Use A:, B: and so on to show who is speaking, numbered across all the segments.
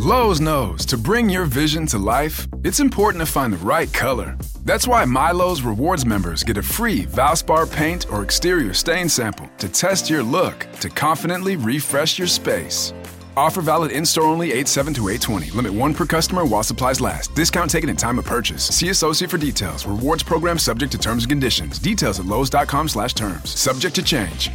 A: Lowe's knows to bring your vision to life, it's important to find the right color. That's why MyLowe's Rewards members get a free Valspar paint or exterior stain sample to test your look to confidently refresh your space. Offer valid in-store only 8/7 to 8/20. Limit 1 per customer while supplies last. Discount taken in time of purchase. See associate for details. Rewards program subject to terms and conditions. Details at lowes.com/terms. Subject to change.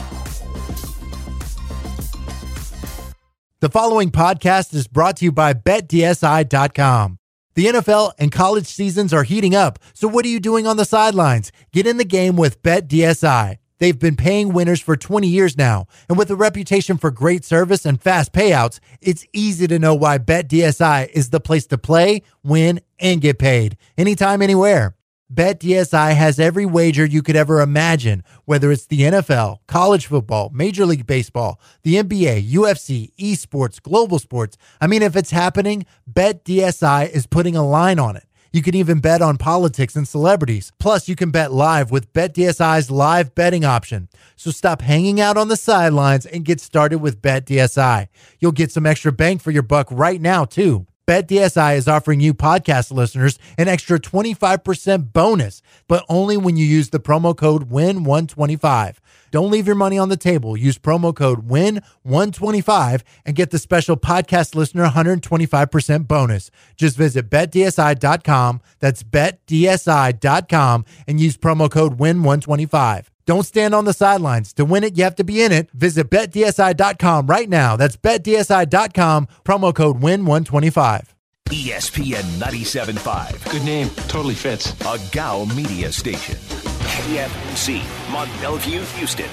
B: The following podcast is brought to you by BetDSI.com. The NFL and college seasons are heating up, so what are you doing on the sidelines? Get in the game with BetDSI. They've been paying winners for 20 years now, and with a reputation for great service and fast payouts, it's easy to know why BetDSI is the place to play, win, and get paid. Anytime, anywhere. BetDSI has every wager you could ever imagine, whether it's the NFL, college football, Major League Baseball, the NBA, UFC, esports, global sports. I mean, if it's happening, BetDSI is putting a line on it. You can even bet on politics and celebrities. Plus, you can bet live with BetDSI's live betting option. So stop hanging out on the sidelines and get started with BetDSI. You'll get some extra bang for your buck right now, too. BetDSI is offering you podcast listeners an extra 25% bonus, but only when you use the promo code WIN125. Don't leave your money on the table. Use promo code WIN125 and get the special podcast listener 125% bonus. Just visit BetDSI.com. That's BetDSI.com and use promo code WIN125. Don't stand on the sidelines. To win it, you have to be in it. Visit BetDSI.com right now. That's BetDSI.com, promo code WIN125.
C: ESPN 97.5.
D: Good name. Totally fits.
C: A GOW media station. KFC, Mont Bellevue, Houston.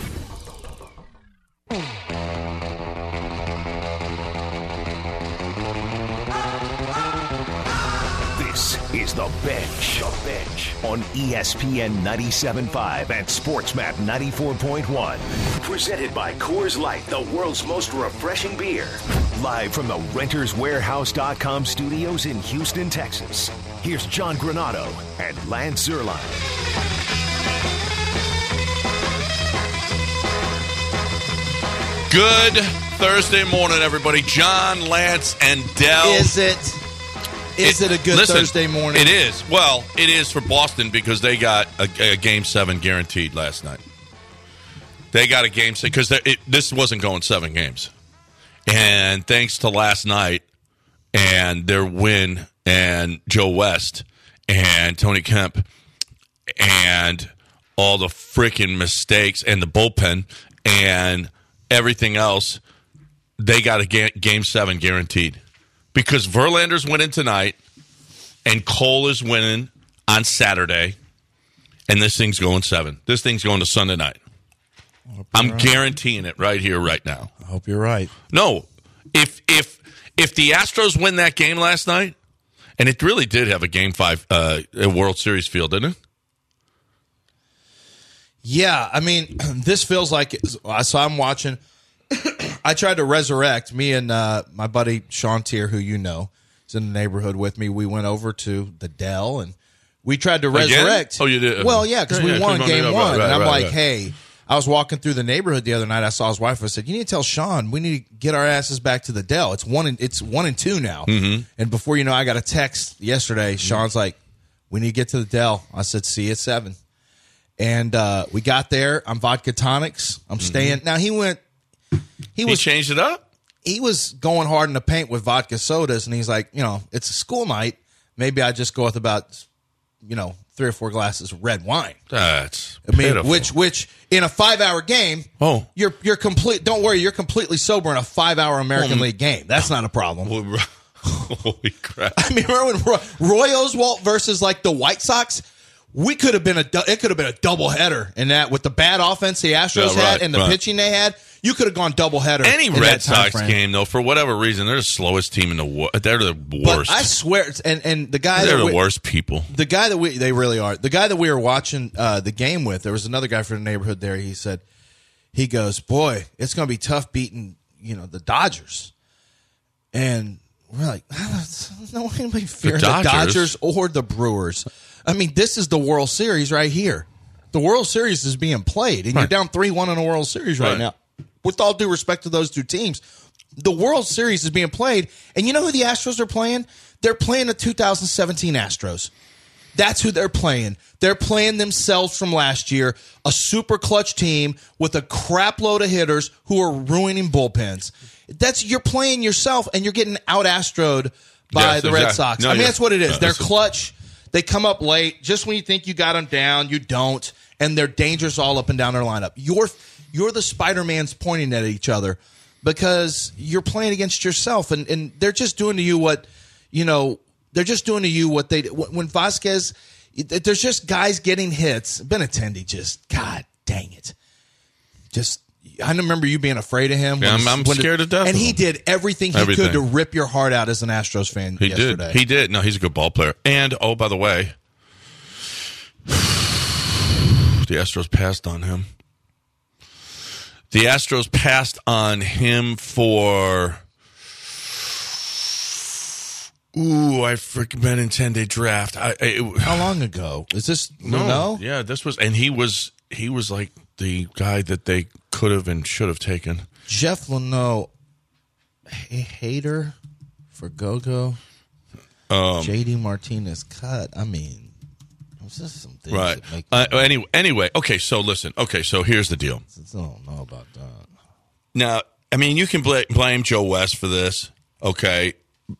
C: This is The Bench. The Bench on ESPN 97.5 and SportsMap 94.1. Presented by Coors Light, the world's most refreshing beer. Live from the RentersWarehouse.com studios in Houston, Texas. Here's John Granado and Lance Zierlein.
E: Good Thursday morning, everybody. John, Lance, and Dell.
F: Is it a good Thursday morning?
E: It is. Well, it is for Boston because they got a Game 7 guaranteed last night. They got a Game 6 because this wasn't going 7 games. And thanks to last night and their win and Joe West and Tony Kemp and all the freaking mistakes and the bullpen and everything else, they got a Game 7 guaranteed. Because Verlander's winning tonight, and Cole is winning on Saturday, and this thing's going 7. This thing's going to Sunday night. I'm guaranteeing it right here, right now.
F: I hope you're right.
E: No, if the Astros win that game last night, and it really did have a Game 5 a World Series feel, didn't it?
F: Yeah, I mean, this feels like so I'm watching. I tried to resurrect me and my buddy Sean Tier, who you know is in the neighborhood with me. We went over to the Dell and we tried to resurrect.
E: Again? Oh, you did?
F: Well, yeah, because we won Game 1.
E: Right,
F: and I'm like,
E: right.
F: hey, I was walking through the neighborhood the other night. I saw his wife. I said, you need to tell Sean we need to get our asses back to the Dell. It's 1 and 2 now. Mm-hmm. And before you know, I got a text yesterday. Sean's like, we need to get to the Dell. I said, see you at 7. And we got there. I'm vodka tonics. I'm staying. Now, He
E: changed it up?
F: He was going hard in the paint with vodka sodas, and he's like, it's a school night. Maybe I just go with about, 3 or 4 glasses of red wine.
E: That's pitiful.
F: Which in a 5-hour game, you're complete. Don't worry, you're completely sober in a 5-hour American League game. That's not a problem.
E: Holy crap!
F: I mean, remember when Roy Oswalt versus like the White Sox? It could have been a doubleheader in that with the bad offense the Astros had and the pitching they had. You could have gone doubleheader.
E: Any Red Sox game, though, for whatever reason, they're the slowest team in the world. They're the worst.
F: But I swear, and the guy
E: they're the worst people.
F: The guy that they really are. The guy that we were watching the game with, there was another guy from the neighborhood there. He goes, boy, it's going to be tough beating the Dodgers, and we're like, no anybody fearing the Dodgers or the Brewers. I mean, this is the World Series right here. The World Series is being played, and you're down 3-1 in the World Series right now. With all due respect to those two teams, the World Series is being played, and you know who the Astros are playing? They're playing the 2017 Astros. That's who they're playing. They're playing themselves from last year, a super clutch team with a crap load of hitters who are ruining bullpens. You're playing yourself, and you're getting out-Astroed by the Red Sox.
E: No,
F: that's what it is. They're
E: listen.
F: clutch. They come up late. Just when you think you got them down, you don't, and they're dangerous all up and down their lineup. You're the Spider-Mans pointing at each other because you're playing against yourself, and they're just doing to you what, they're just doing to you what they when Vasquez. There's just guys getting hits. Benintendi just, God dang it, just. I remember you being afraid of him.
E: Yeah, I'm scared to death.
F: And
E: of
F: he
E: him.
F: did everything he could to rip your heart out as an Astros fan yesterday.
E: He did. No, he's a good ball player. And, oh, by the way, the Astros passed on him. The Astros passed on him for... Ooh, I freaking Benintendi draft.
F: How long ago? Is this... No?
E: Yeah, this was... And he was like the guy that they could have and should have taken.
F: Jeff Luhnow, hater for Gogo, J.D. Martinez cut. I mean, it's just some things
E: right.
F: that make
E: Anyway, okay, so listen. Okay, so here's the deal.
F: I don't know about that.
E: Now, I mean, you can blame Joe West for this, okay?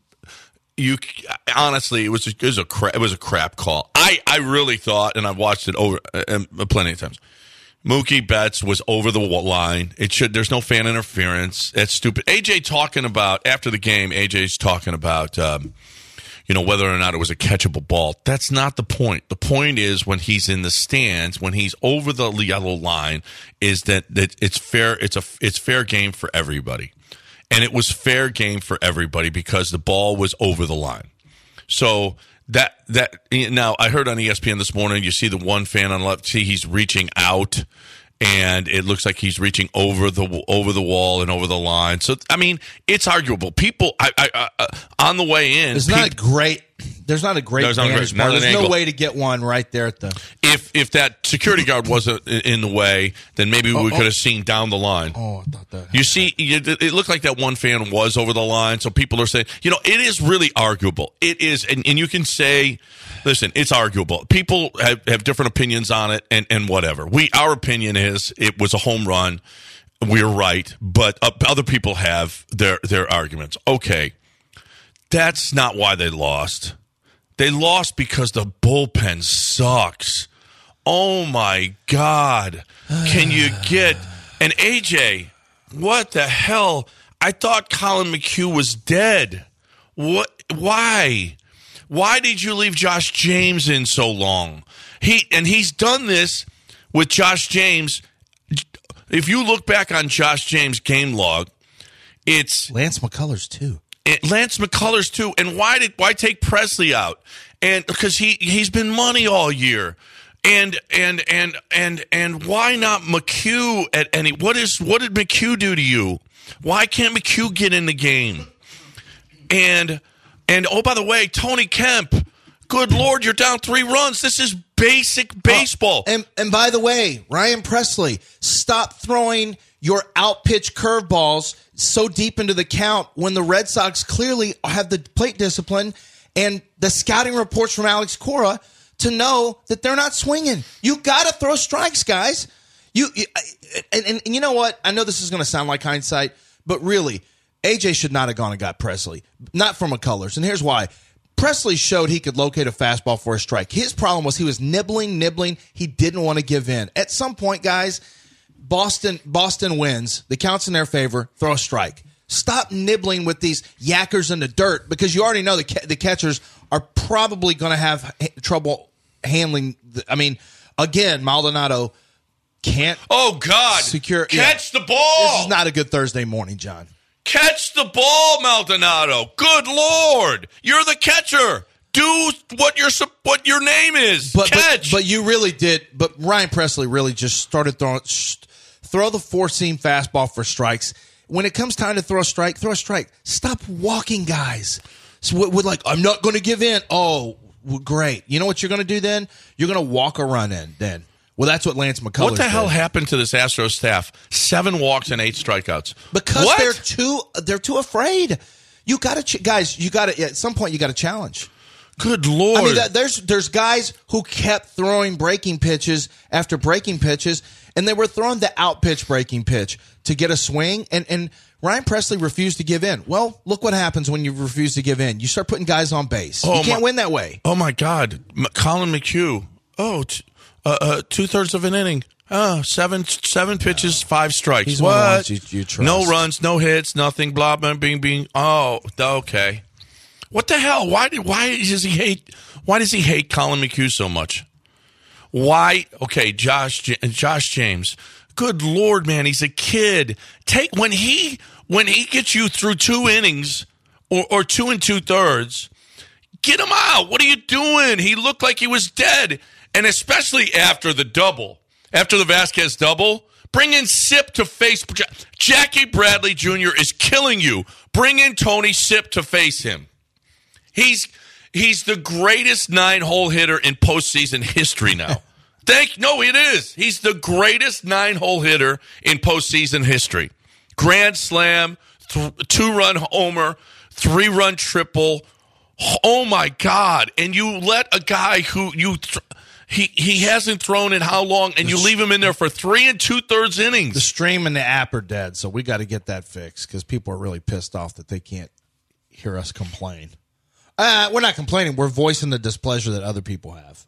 E: Honestly, it was a crap call. I really thought, and I've watched it over plenty of times. Mookie Betts was over the line. There's no fan interference. That's stupid. AJ talking about after the game. AJ's talking about whether or not it was a catchable ball. That's not the point. The point is when he's in the stands, when he's over the yellow line, is that it's fair. It's fair game for everybody, and it was fair game for everybody because the ball was over the line. So. That now I heard on ESPN this morning. You see the one fan on the left. See he's reaching out, and it looks like he's reaching over the wall and over the line. So I mean, it's arguable. People, on the way in,
F: There's not a great vantage point. There's no way to get one right there at the.
E: If that security guard wasn't in the way, then maybe we could have seen down the line.
F: Oh, I thought that.
E: You see, it looked like that one fan was over the line, so people are saying, it is really arguable. It is, and you can say, listen, it's arguable. People have different opinions on it, and whatever. Our opinion is it was a home run. We're right, but other people have their arguments. Okay, that's not why they lost. They lost because the bullpen sucks. Oh, my God. Can you get... And AJ, what the hell? I thought Colin McHugh was dead. What? Why? Why did you leave Josh James in so long? He's done this with Josh James. If you look back on Josh James' game log, it's...
F: Lance McCullers, too.
E: Lance McCullers too, and why take Presley out? And because he's been money all year, and why not McHugh at any? What did McHugh do to you? Why can't McHugh get in the game? And oh, by the way, Tony Kemp. Good Lord, you're down 3 runs. This is basic baseball.
F: And by the way, Ryan Presley, stop throwing your out-pitch curveballs so deep into the count when the Red Sox clearly have the plate discipline and the scouting reports from Alex Cora to know that they're not swinging. You got to throw strikes, guys. And you know what? I know this is going to sound like hindsight, but really, AJ should not have gone and got Presley, not from McCullers. And here's why. Presley showed he could locate a fastball for a strike. His problem was he was nibbling. He didn't want to give in. At some point, guys, Boston wins. The count's in their favor. Throw a strike. Stop nibbling with these yackers in the dirt because you already know the catchers are probably going to have trouble handling. Again, Maldonado can't.
E: Oh God! Catch the ball.
F: This is not a good Thursday morning, John.
E: Catch the ball, Maldonado. Good Lord, you're the catcher. Do what your name is. Catch.
F: But you really did. But Ryan Presley really just started throwing. Throw the 4-seam fastball for strikes. When it comes time to throw a strike, throw a strike. Stop walking guys. So with I'm not going to give in. Oh, great. You know what you're going to do then? You're going to walk a run in then. Well, that's what Lance McCullers
E: What the hell
F: did.
E: happened to this Astros staff? 7 walks and 8 strikeouts.
F: Because
E: what?
F: they're too afraid. You got to guys. You got to at some point. You got to challenge.
E: Good Lord.
F: I mean, there's guys who kept throwing breaking pitches after breaking pitches, and they were throwing the out pitch breaking pitch to get a swing, and Ryan Presley refused to give in. Well, look what happens when you refuse to give in. You start putting guys on base. You can't win that way.
E: Oh, my God. Colin McHugh. 2/3 of an inning. 7 pitches, 5 strikes.
F: He's one of
E: what?
F: the ones you trust.
E: No runs, no hits, nothing, blah, blah, bing. Oh, okay. What the hell? Why does he hate Colin McHugh so much? Why? Okay, Josh James. Good Lord, man, he's a kid. When he gets you through 2 innings or 2 2/3, get him out. What are you doing? He looked like he was dead, and especially after the Vasquez double. Bring in Sip to face Jackie Bradley Jr. is killing you. Bring in Tony Sip to face him. He's the greatest 9-hole hitter in postseason history now. No, it is. He's the greatest 9-hole hitter in postseason history. Grand slam, 2-run homer, 3-run triple. Oh my God! And you let a guy who he hasn't thrown in how long, and you leave him in there for 3 2/3 innings.
F: The stream and the app are dead, so we got to get that fixed because people are really pissed off that they can't hear us complain. We're not complaining. We're voicing the displeasure that other people have.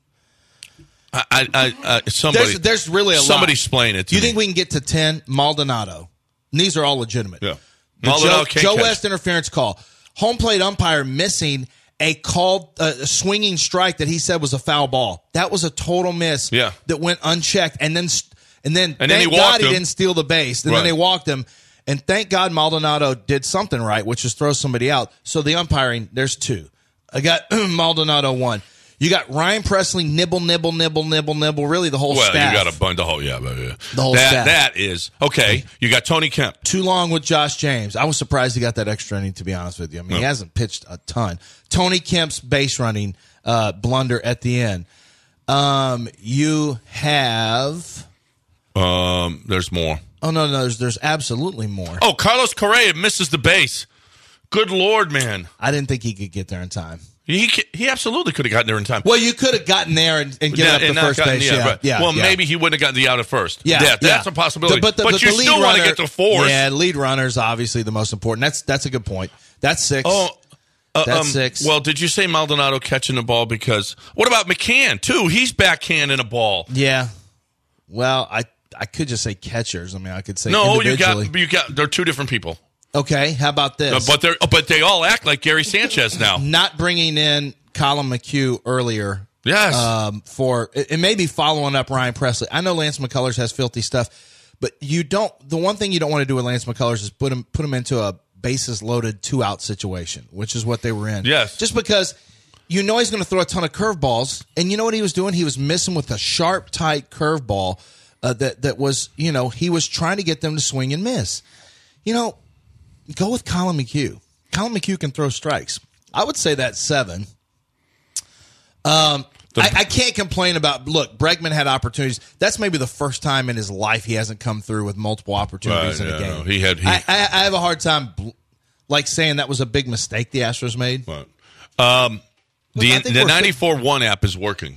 F: There's really a lot.
E: Somebody explain it to
F: me. You
E: me.
F: think we can get to 10? Maldonado. And these are all legitimate.
E: Yeah.
F: Joe West interference call. Home plate umpire missing a called swinging strike that he said was a foul ball. That was a total miss.
E: Yeah.
F: That went unchecked, and then thank
E: he
F: God
E: walked
F: he
E: him.
F: didn't steal the base. And
E: Right.
F: then they walked him. And thank God Maldonado did something right, which is throw somebody out. So the umpiring, there's 2. I got Maldonado 1. You got Ryan Presley nibble. Really, the whole staff.
E: Well, you got a bunch. The whole
F: staff.
E: That is okay. You got Tony Kemp.
F: Too long with Josh James. I was surprised he got that extra inning, to be honest with you. I mean, he hasn't pitched a ton. Tony Kemp's base running blunder at the end. You have.
E: There's more.
F: Oh no, there's absolutely more.
E: Oh, Carlos Correa misses the base. Good Lord, man.
F: I didn't think he could get there in time.
E: He absolutely could have gotten there in time.
F: Well, you could have gotten there and get up to first base.
E: Well, maybe he wouldn't have gotten the out at first.
F: Yeah,
E: that's a possibility. But you
F: the
E: still want to get to 4.
F: Yeah, lead runner is obviously the most important. That's a good point. That's 6. That's 6.
E: Well, did you say Maldonado catching the ball? Because what about McCann too? He's backhanding a ball.
F: Yeah. Well, I could just say catchers. I mean, I could say
E: no.
F: individually.
E: You got. They're 2 different people.
F: Okay, how about this?
E: But they all act like Gary Sanchez now.
F: Not bringing in Colin McHugh earlier.
E: Yes.
F: It may be following up Ryan Presley. I know Lance McCullers has filthy stuff, but you don't. The one thing you don't want to do with Lance McCullers is put him into a bases loaded 2-out situation, which is what they were in.
E: Yes.
F: Just because you know he's going to throw a ton of curveballs, and you know what he was doing? He was missing with a sharp, tight curveball that was, he was trying to get them to swing and miss. Go with Colin McHugh. Colin McHugh can throw strikes. I would say that's 7. I can't complain about. Look, Bregman had opportunities. That's maybe the first time in his life he hasn't come through with multiple opportunities in a game.
E: No,
F: I have a hard time saying that was a big mistake the Astros made.
E: Right. The 94.1 app is working.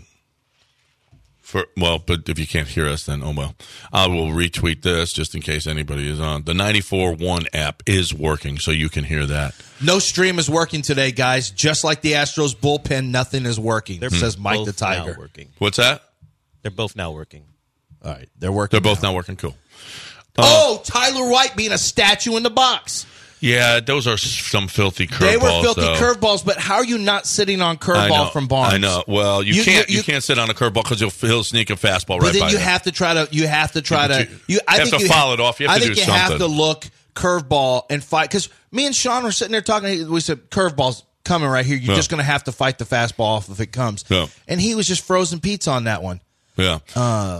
E: But if you can't hear us, then oh well. I will retweet this just in case anybody is on. The 94.1 app is working, so you can hear that.
F: No stream is working today, guys. Just like the Astros bullpen, nothing is working. Says Mike the Tiger.
D: Now working.
E: What's that?
D: They're both now working.
F: All right, they're working.
E: They're both now working. Cool.
F: Tyler White being a statue in the box.
E: Yeah, those are some filthy curveballs.
F: They were filthy curveballs, but how are you not sitting on curveball from Barnes?
E: I know. Well, you can't sit on a curveball because he'll sneak a fastball right by you.
F: But then you have to try to. You have to
E: follow it off. You have to do something.
F: I think you have to look curveball and fight. Because me and Sean were sitting there talking. We said curveball's coming right here. You're just going to have to fight the fastball off if it comes.
E: Yeah.
F: And he was just frozen pizza on that one.
E: Yeah. How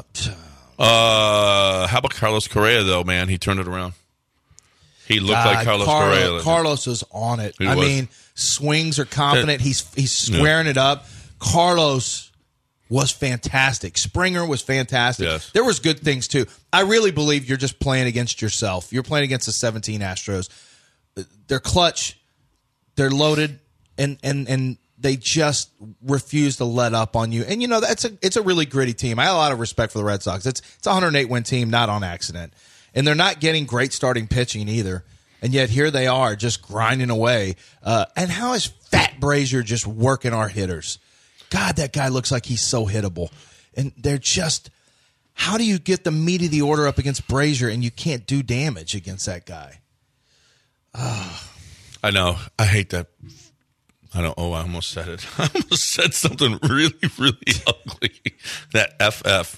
E: about Carlos Correa though? Man, he turned it around. He looked like Carlos Correa.
F: Carlos was on it. I mean, swings are confident. He's squaring it up. Carlos was fantastic. Springer was fantastic.
E: Yes.
F: There was good things, too. I really believe you're just playing against yourself. You're playing against the 17 Astros. They're clutch. They're loaded. And they just refuse to let up on you. And, you know, it's a really gritty team. I have a lot of respect for the Red Sox. It's a 108-win team, not on accident. And they're not getting great starting pitching either. And yet here they are just grinding away. And how is Fat Brazier just working our hitters? God, that guy looks like he's so hittable. And they're just, how do you get the meat of the order up against Brazier and you can't do damage against that guy?
E: I know. I hate that. I almost said it. I almost said something really, really ugly. That FF.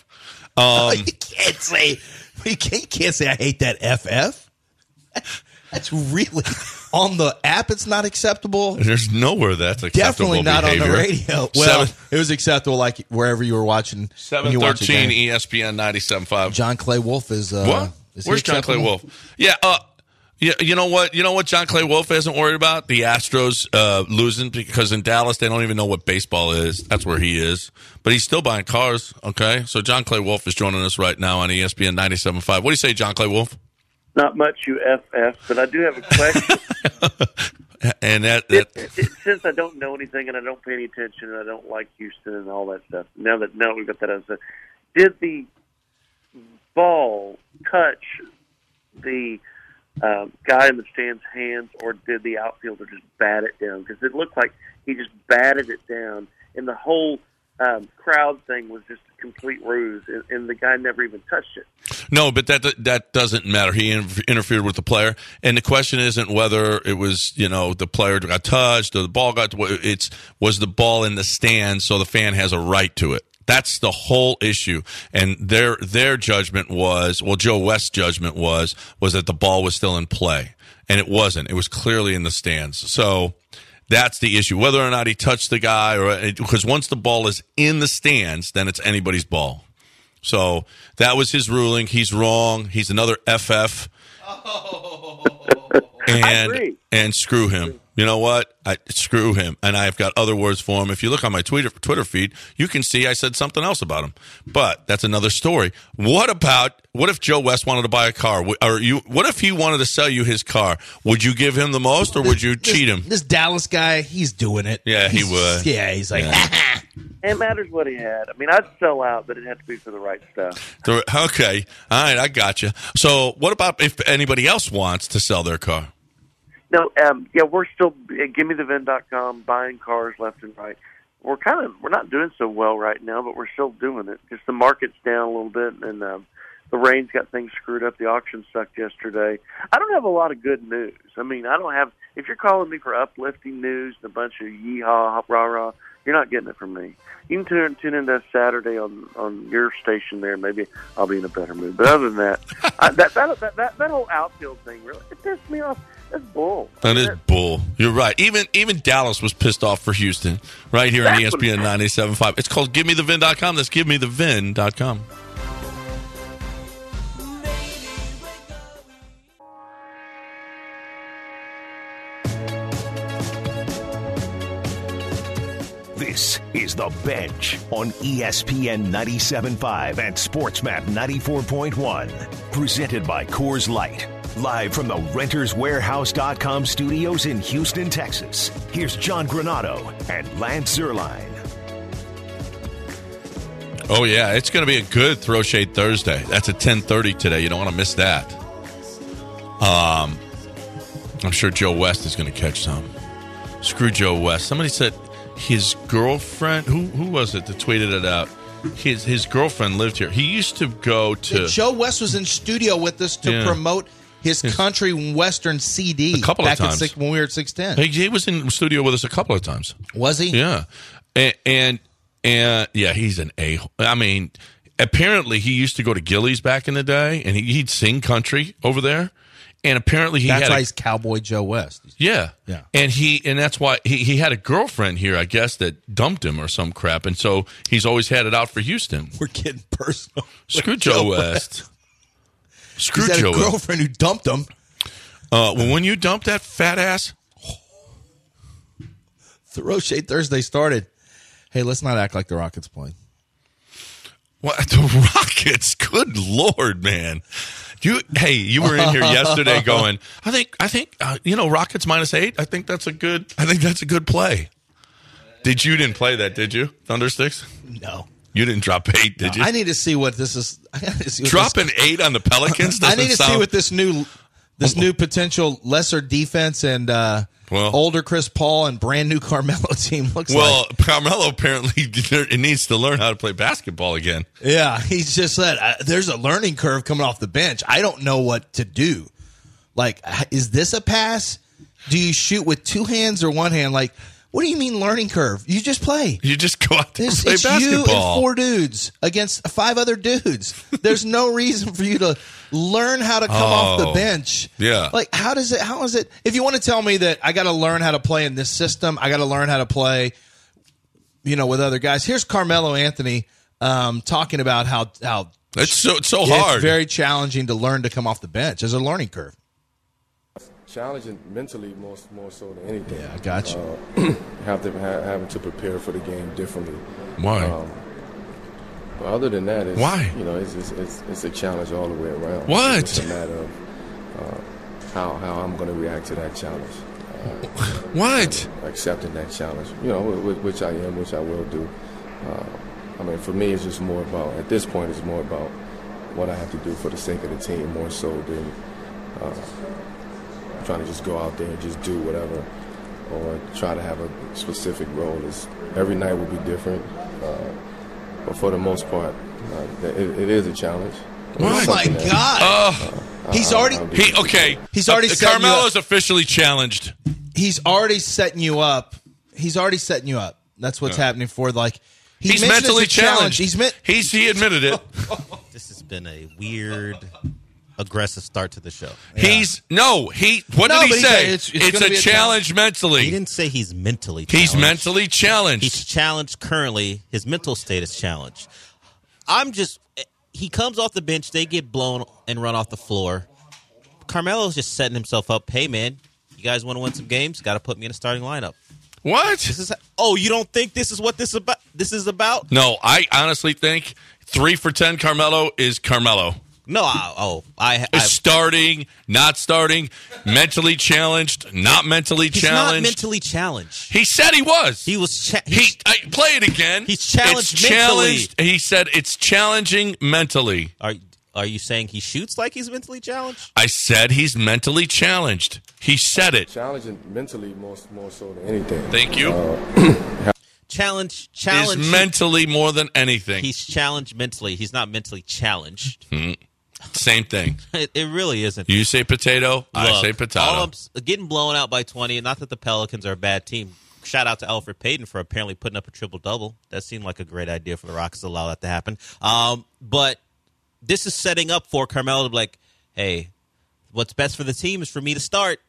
F: You can't say I hate that FF. That's really on the app. It's not acceptable.
E: There's nowhere that's acceptable.
F: Definitely not
E: behavior.
F: on the radio. Well, it was acceptable like wherever you were watching.
E: 713 ESPN 97.5.
F: John Clay Wolf is
E: what? Where's John Clay Wolf? Yeah. Yeah, you know what? You know what John Clay Wolf isn't worried about? The Astros losing, because in Dallas they don't even know what baseball is. That's where he is. But he's still buying cars, okay? So John Clay Wolf is joining us right now on ESPN 97.5. What do you say, John Clay Wolf?
G: Not much, you FF, but I do have a question.
E: And
G: since I don't know anything and I don't pay any attention and I don't like Houston and all that stuff, now we've got that out of the, did the ball touch the guy in the stand's hands, or did the outfielder just bat it down? Because it looked like he just batted it down, and the whole crowd thing was just a complete ruse, and the guy never even touched it.
E: No, but that doesn't matter. He interfered with the player, and the question isn't whether it was, you know, the player got touched or the ball got. Was the ball in the stands, so the fan has a right to it. That's the whole issue. And their judgment was, well, Joe West's judgment was that the ball was still in play. And it wasn't. It was clearly in the stands. So that's the issue. Whether or not he touched the guy, because once the ball is in the stands, then it's anybody's ball. So that was his ruling. He's wrong. He's another FF.
G: I agree.
E: And screw him. You know what? Screw him. And I've got other words for him. If you look on my Twitter feed, you can see I said something else about him. But that's another story. What if Joe West wanted to buy a car? What if he wanted to sell you his car? Would you give him the most, or would you cheat him?
F: This Dallas guy, he's doing it.
E: Yeah, he would.
F: Yeah, he's like,
G: It matters what he had. I mean, I'd sell out, but it'd have to be for the right stuff.
E: Okay. All right, I got you. So what about if anybody else wants to sell their car?
G: No, we're still GimmeTheVin.com, buying cars left and right. We're not doing so well right now, but we're still doing it. Just the market's down a little bit, and the rain's got things screwed up. The auction sucked yesterday. I don't have a lot of good news. I mean, I don't have. If you're calling me for uplifting news and a bunch of yeehaw, rah-rah, you're not getting it from me. You can tune in that Saturday on your station there. Maybe I'll be in a better mood. But other than that, that whole outfield thing really it pissed me off. That's bull.
E: That is bull. You're right. Even Dallas was pissed off for Houston right here on ESPN 97.5. It's called GiveMeTheVin.com. That's GiveMeTheVin.com.
C: This is The Bench on ESPN 97.5 and SportsMap 94.1. Presented by Coors Light. Live from the RentersWarehouse.com studios in Houston, Texas. Here's John Granado and Lance Zierlein.
E: Oh, yeah. It's going to be a good Throw Shade Thursday. That's at 10:30 today. You don't want to miss that. I'm sure Joe West is going to catch some. Screw Joe West. Somebody said his girlfriend, who was it that tweeted it out? His girlfriend lived here. He used to go to...
F: Yeah, Joe West was in studio with us to promote his country and western CD
E: a couple of times
F: when we were at 610.
E: He was in the studio with us a couple of times.
F: Was he?
E: Yeah. And yeah, he's an a-hole. I mean, apparently he used to go to Gillies back in the day, and he'd sing country over there. And apparently
F: that's why he's Cowboy Joe West.
E: Yeah. And that's why he had a girlfriend here, I guess, that dumped him or some crap. And so he's always had it out for Houston.
F: We're getting personal.
E: Screw Joe West. Screw
F: He's had
E: Joe
F: a girlfriend who dumped him.
E: Well, when you dumped that fat ass,
F: Throw Shade Thursday started. Hey, let's not act like the Rockets playing.
E: What the Rockets? Good Lord, man! You were in here yesterday going, I think Rockets -8. I think that's a good play. You didn't play that, did you? Thundersticks?
F: No.
E: You didn't drop 8, did you?
F: I need to see what this is.
E: Dropping 8 on the Pelicans.
F: I need to see what this new potential lesser defense and older Chris Paul and brand new Carmelo team looks like.
E: Well, Carmelo apparently needs to learn how to play basketball again.
F: Yeah, he's just said there's a learning curve coming off the bench. I don't know what to do. Like, is this a pass? Do you shoot with 2 hands or 1 hand? Like, what do you mean learning curve? You just play. You
E: just go out there and play
F: it's
E: basketball.
F: You and 4 dudes against 5 other dudes. There's no reason for you to learn how to come off the bench.
E: Yeah.
F: Like, how is it? If you want to tell me that I got to learn how to play in this system, I got to learn how to play, with other guys. Here's Carmelo Anthony talking about how
E: it's so hard.
F: It's very challenging to learn to come off the bench. There's a learning curve.
H: Challenging mentally more so than anything.
F: Yeah, I got you.
H: Having to prepare for the game differently.
E: Why?
H: But other than that,
E: why?
H: It's a challenge all the way around.
E: What?
H: It's a matter of how I'm going to react to that challenge.
E: What?
H: Accepting that challenge, which I am, which I will do. For me, it's just more about, at this point, it's more about what I have to do for the sake of the team more so than trying to just go out there and just do whatever or try to have a specific role. Every night will be different, but for the most part, it is a challenge.
F: Oh my God! He's already
E: Carmelo's officially challenged.
F: He's already setting you up. That's what's happening for
E: he's mentally challenged. He admitted it.
D: This has been a weird, aggressive start to the show.
E: What did he say? It's a challenge mentally.
D: He didn't say he's mentally challenged.
E: He's mentally challenged.
D: He's challenged currently. His mental state is challenged. He comes off the bench, they get blown and run off the floor. Carmelo's just setting himself up. Hey, man, you guys want to win some games? Got to put me in a starting lineup.
E: What?
D: You don't think this is what this is about?
E: No, I honestly think 3 for 10 Carmelo is Carmelo.
D: No,
E: starting, not starting, mentally challenged, not mentally challenged.
D: He's not mentally challenged.
E: He said he was.
D: He was.
E: Play it again.
D: He's challenged mentally.
E: He said it's challenging mentally.
D: Are you saying he shoots like he's mentally challenged?
E: I said he's mentally challenged. He said it.
H: Challenging mentally more so than anything.
E: Thank you.
D: Challenge
E: is mentally more than anything.
D: He's challenged mentally. He's not mentally challenged.
E: Same thing.
D: It really isn't.
E: You say potato, I say potato.
D: Getting blown out by 20, not that the Pelicans are a bad team. Shout out to Elfrid Payton for apparently putting up a triple-double. That seemed like a great idea for the Rockets to allow that to happen. But this is setting up for Carmelo to be like, hey, what's best for the team is for me to start.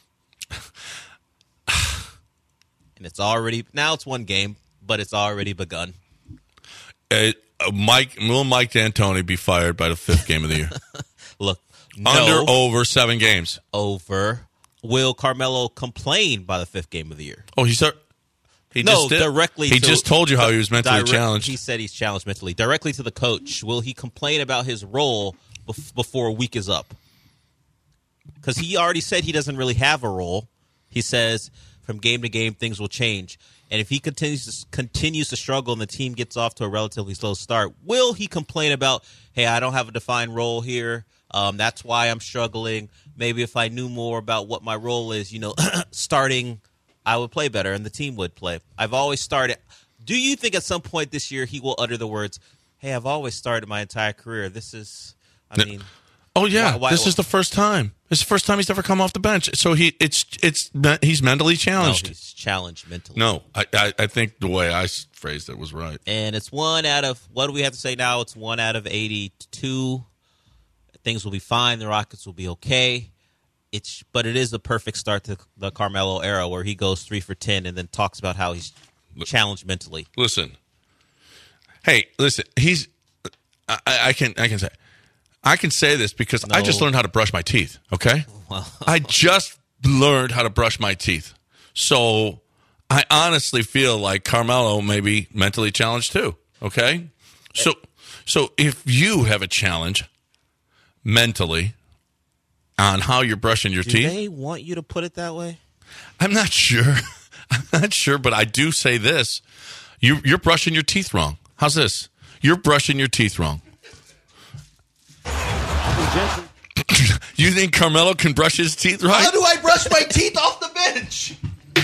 D: And it's 1 game, but it's already begun.
E: Will Mike D'Antoni be fired by the 5th game of the year?
D: Look,
E: over 7 games.
D: Over. Will Carmelo complain by the 5th game of the year?
E: Oh, he
D: directly.
E: He just told you how he was mentally challenged.
D: He said he's challenged mentally. Directly to the coach. Will he complain about his role before a week is up? Because he already said he doesn't really have a role. He says from game to game things will change. And if he continues to struggle and the team gets off to a relatively slow start, will he complain about, hey, I don't have a defined role here. That's why I'm struggling. Maybe if I knew more about what my role is, starting, I would play better and the team would play. I've always started. Do you think at some point this year he will utter the words, hey, I've always started my entire career. This is,
E: Oh yeah, this is the first time. It's the first time he's ever come off the bench. So he's mentally challenged.
D: No, he's challenged mentally.
E: No, I think the way I phrased it was right.
D: And it's 1 out of, what do we have to say now? It's 1 out of 82. Things will be fine. The Rockets will be okay. But it is the perfect start to the Carmelo era where he goes 3 for 10 and then talks about how he's challenged mentally.
E: Listen, he's. I can say this because I just learned how to brush my teeth, okay?
D: Well,
E: I just learned how to brush my teeth. So I honestly feel like Carmelo may be mentally challenged too, okay? So if you have a challenge mentally on how you're brushing your teeth.
D: Do they want you to put it that way?
E: I'm not sure. But I do say this. You're brushing your teeth wrong. How's this? You're brushing your teeth wrong. You think Carmelo can brush his teeth right?
F: How do I brush my teeth off the bench?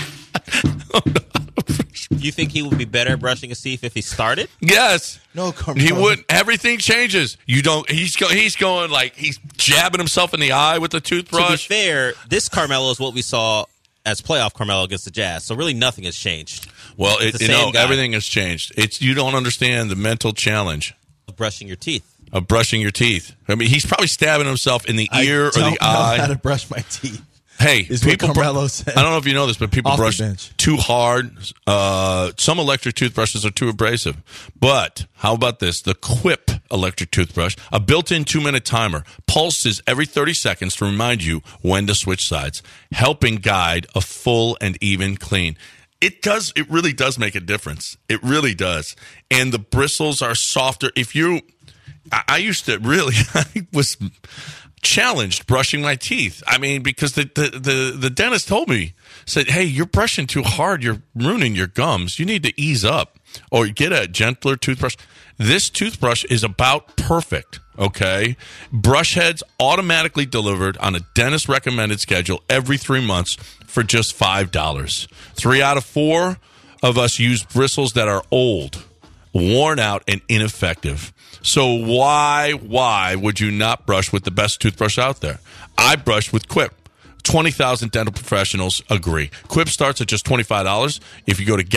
D: You think he would be better at brushing his teeth if he started?
E: Yes.
F: No, Carmelo.
E: He wouldn't. Everything changes. You don't. He's going like he's jabbing himself in the eye with the toothbrush.
D: To be fair, this Carmelo is what we saw as playoff Carmelo against the Jazz. So really, nothing has changed.
E: Well,
D: It's the same guy.
E: everything has changed. You don't understand the mental challenge
D: Of brushing your teeth.
E: of brushing your teeth. I mean, he's probably stabbing himself in the ear or the
F: I don't know how
E: eye.
F: to brush my teeth.
E: Hey,
F: Is what Carmelo said.
E: I don't know if you know this, but people
F: Off the
E: brush
F: bench.
E: too hard. Some electric toothbrushes are too abrasive. But how about this? The Quip electric toothbrush, a built-in 2-minute timer, pulses every 30 seconds to remind you when to switch sides, helping guide a full and even clean. It really does make a difference. It really does. And the bristles are softer. I used to really, I was challenged brushing my teeth. I mean, because the dentist told me, said, hey, you're brushing too hard. You're ruining your gums. You need to ease up or get a gentler toothbrush. This toothbrush is about perfect, okay? Brush heads automatically delivered on a dentist-recommended schedule every 3 months for just $5. 3 out of 4 of us use bristles that are old, worn out, and ineffective. So why would you not brush with the best toothbrush out there? I brush with Quip. 20,000 dental professionals agree. Quip starts at just $25 if you go to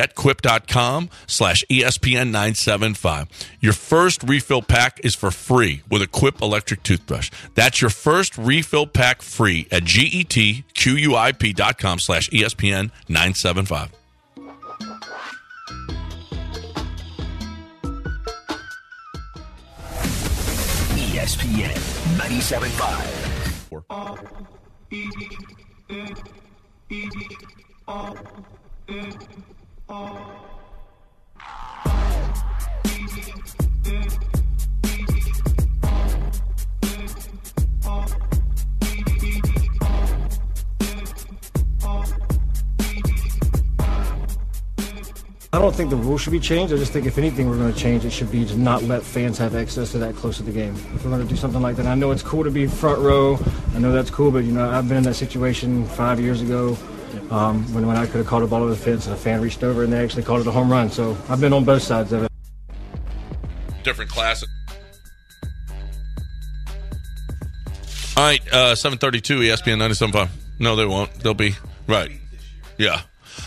E: getquip.com/ESPN975. Your first refill pack is for free with a Quip electric toothbrush. That's your first refill pack free at getquip.com/ESPN975.
C: ESPN 97.5.
I: I don't think the rules should be changed. I just think if anything we're going to change, it should be to not let fans have access to that close to the game. If we're going to do something like that, I know it's cool to be front row. I know that's cool, but I've been in that situation 5 years ago when I could have called a ball over the fence and a fan reached over and they actually called it a home run. So I've been on both sides of it.
E: Different class. All right, 732 ESPN 97.5. No, they won't. They'll be right. Yeah.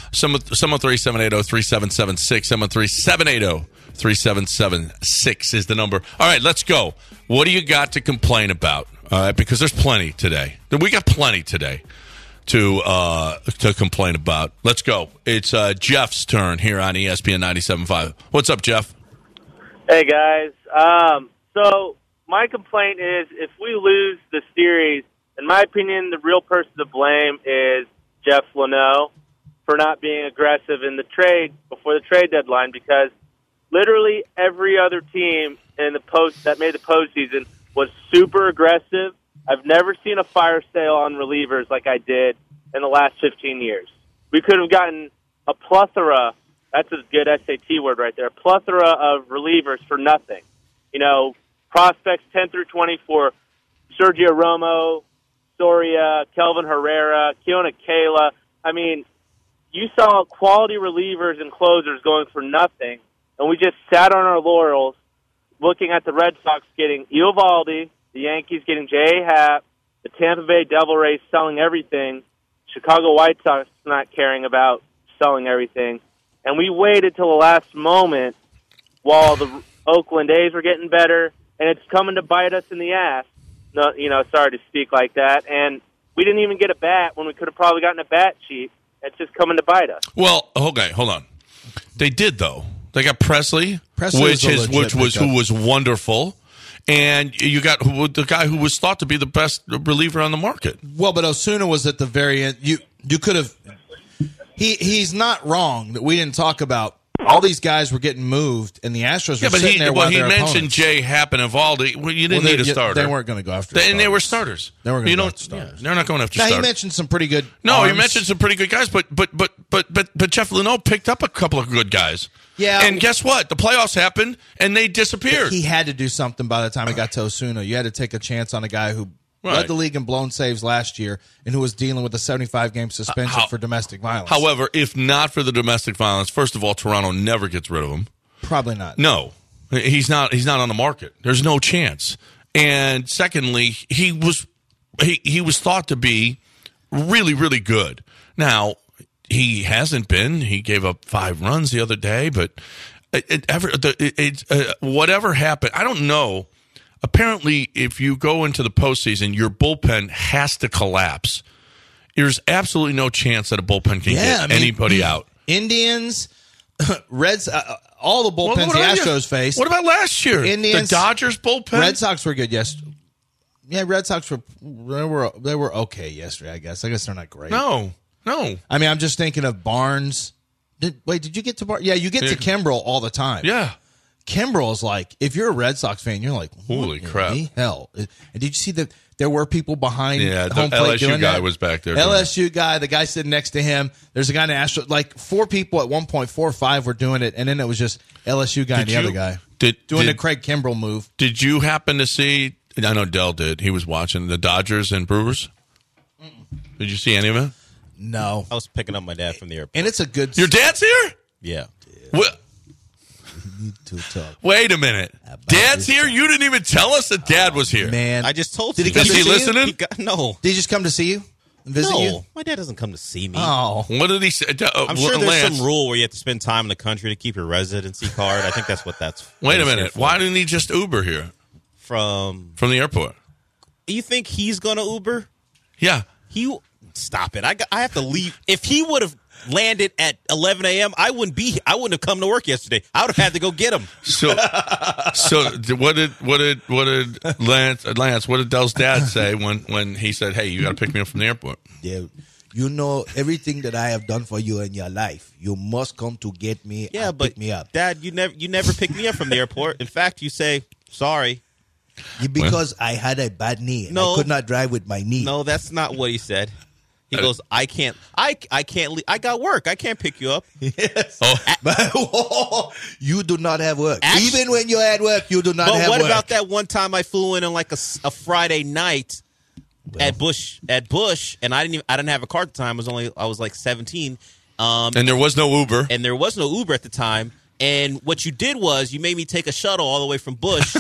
E: 713-780-3776. 713-780-3776 is the number. All right, let's go. What do you got to complain about? All right, because there's plenty today. We got plenty today to complain about. Let's go. It's Jeff's turn here on ESPN 97.5. What's up, Jeff?
J: Hey, guys. So my complaint is if we lose the series, in my opinion, the real person to blame is Jeff Leno for not being aggressive in the trade before the trade deadline, because literally every other team in the that made the postseason was super aggressive. I've never seen a fire sale on relievers like I did in the last 15 years. We could have gotten a plethora. That's a good SAT word right there. A plethora of relievers for nothing. Prospects 10 through 24, Sergio Romo, Soria, Kelvin Herrera, Keona Kayla. I mean, you saw quality relievers and closers going for nothing, and we just sat on our laurels looking at the Red Sox getting Eovaldi, the Yankees getting J.A. Happ, the Tampa Bay Devil Rays selling everything, Chicago White Sox not caring about selling everything, and we waited till the last moment while the Oakland A's were getting better, and it's coming to bite us in the ass. No, sorry to speak like that, and we didn't even get a bat when we could have probably gotten a bat cheap. It's just coming to bite us.
E: Well, okay, hold on. They did though. They got Presley who was wonderful, and you got the guy who was thought to be the best reliever on the market.
F: Well, but Osuna was at the very end. You could have. He's not wrong that we didn't talk about all these guys were getting moved, and the Astros were sitting there while
E: he
F: their
E: mentioned
F: opponents.
E: Jay Happen and Valdi. Well, you didn't need a starter.
F: They weren't going to go after
E: And they were starters.
F: They were going to go after starters.
E: They're not going after
F: Now,
E: starters.
F: he mentioned some pretty good
E: No,
F: arms.
E: he mentioned some pretty good guys, but Jeff Luhnow picked up a couple of good guys.
F: Yeah.
E: And guess what? The playoffs happened, and they disappeared.
F: He had to do something by the time it got to Osuna. You had to take a chance on a guy who led the league in blown saves last year and who was dealing with a 75-game suspension for domestic violence.
E: However, if not for the domestic violence, first of all, Toronto never gets rid of him.
F: Probably not.
E: No, he's not on the market. There's no chance. And secondly, he was thought to be really, really good. Now, he hasn't been. He gave up 5 runs the other day, but whatever happened, I don't know. Apparently, if you go into the postseason, your bullpen has to collapse. There's absolutely no chance that a bullpen can get anybody out.
F: Indians, Reds, all the bullpens the Astros face.
E: What about last year?
F: Indians,
E: the Dodgers bullpen?
F: Red Sox were good yesterday. Yeah, Red Sox were okay yesterday, I guess. I guess they're not great.
E: No.
F: I mean, I'm just thinking of Barnes. Did you get to Barnes? Yeah, you get to Kimbrel all the time.
E: Yeah.
F: Kimbrel is like, if you're a Red Sox fan, you're like,
E: holy crap.
F: The hell. And did you see that there were people behind
E: the
F: home plate doing
E: LSU guy
F: that?
E: was back there.
F: LSU guy, the guy sitting next to him. There's a guy in the Astros. Like 4 people at 1.45 were doing it, and then it was just LSU guy and the other guy doing the Craig Kimbrel move.
E: Did you happen to see, I know Dell did, he was watching the Dodgers and Brewers? Did you see any of it?
F: No.
D: I was picking up my dad from the airport.
F: And it's a good...
E: Your dad's here?
D: Yeah.
E: What?
F: Need to talk.
E: Wait a minute. Dad's here? You didn't even tell us that Dad was here.
F: Man.
D: I just told
F: Did
D: you.
F: he come
E: Is
F: to
E: he
F: see
E: listening?
F: you?
D: No.
F: Did he just come to see you? And visit you?
D: My dad doesn't come to see me.
F: Oh.
E: What did he say?
D: I'm sure there's
E: Lance,
D: some rule where you have to spend time in the country to keep your residency card. I think that's what that's.
E: Wait a minute. Why didn't he just Uber here?
D: From
E: the airport.
D: You think he's going to Uber?
E: Yeah.
D: Stop it. I have to leave. If he would have landed at 11 a.m., I wouldn't have come to work yesterday. I would have had to go get him.
E: So what did Lance, what did Dell's dad say when he said, "Hey, you got to pick me up from the airport"?
K: Yeah, you know everything that I have done for you in your life. You must come to get me.
D: Yeah,
K: and
D: but
K: pick me up.
D: Dad, you never pick me up from the airport. In fact, you say sorry.
K: Because I had a bad knee. And
D: No.
K: I could not drive with my knee.
D: No, that's not what he said. He goes, I can't leave. I got work. I can't pick you up.
K: Yes. But you do not have work. Even when you're at work, you do not have work.
D: But what about that one time I flew in on like a Friday night at Bush, and I didn't have a car at the time. I was like 17.
E: And there was no Uber.
D: And there was no Uber at the time. And what you did was you made me take a shuttle all the way from Bush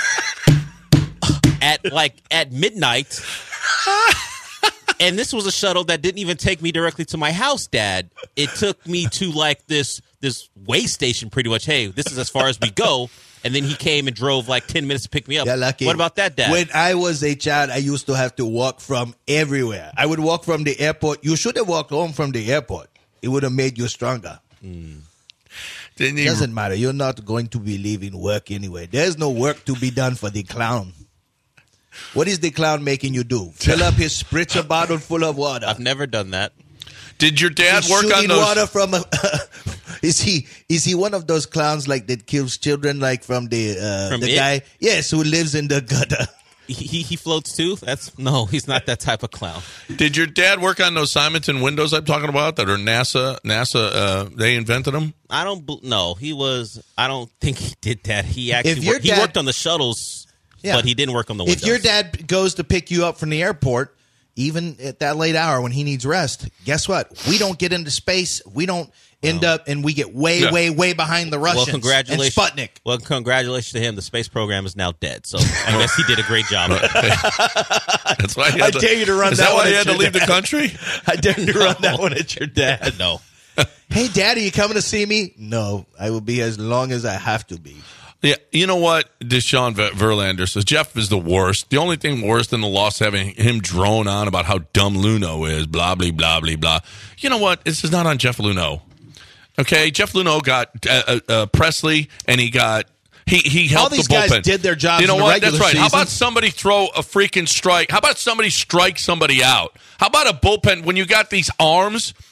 D: at midnight. And this was a shuttle that didn't even take me directly to my house, Dad. It took me to like this way station pretty much. Hey, this is as far as we go. And then he came and drove like 10 minutes to pick me up.
K: You're lucky.
D: What about that, Dad?
K: When I was a child, I used to have to walk from everywhere. I would walk from the airport. You should have walked home from the airport. It would have made you stronger. Doesn't matter. You're not going to be leaving work anyway. There's no work to be done for the clown. What is the clown making you do? Fill up his spritzer bottle full of water.
D: I've never done that.
E: Did your dad
K: He's
E: work on
K: shooting
E: those?
K: water from a Is he one of those clowns like that kills children, like from the
D: It?
K: guy? Yes, who lives in the gutter.
D: He floats too? No, he's not that type of clown.
E: Did your dad work on those Simonton windows I'm talking about that are NASA they invented them?
D: I don't think he did that. He actually
F: If your
D: worked on the shuttles,
F: Yeah.
D: but he didn't work on the windows.
F: If your dad goes to pick you up from the airport, even at that late hour when he needs rest, guess what? We don't get into space. We don't end up, and we get way behind the Russians.
D: Well, congratulations.
F: And Sputnik.
D: Well, congratulations to him. The space program is now dead. So I guess he did a great job.
E: That's why
F: I dare you to run
E: Is
F: that
E: that
F: one
E: why he
F: at
E: had to
F: your
E: leave the
F: dad.
E: country?
F: I dare you to run that one at your dad.
D: No.
F: Hey, Dad, are you coming to see me?
K: No, I will be as long as I have to be.
E: Yeah, you know what? Deshaun Verlander says Jeff is the worst. The only thing worse than the loss having him drone on about how dumb Luhnow is, blah, blah, blah, blah, blah. You know what? This is not on Jeff Luhnow. Okay, Jeff Luhnow got Presley, and he helped
F: All these
E: the bullpen.
F: guys did their jobs
E: You know
F: in the
E: what?
F: regular
E: That's right. How
F: season.
E: about somebody throw a freaking strike? How about somebody strike somebody out? How about a bullpen when you got these arms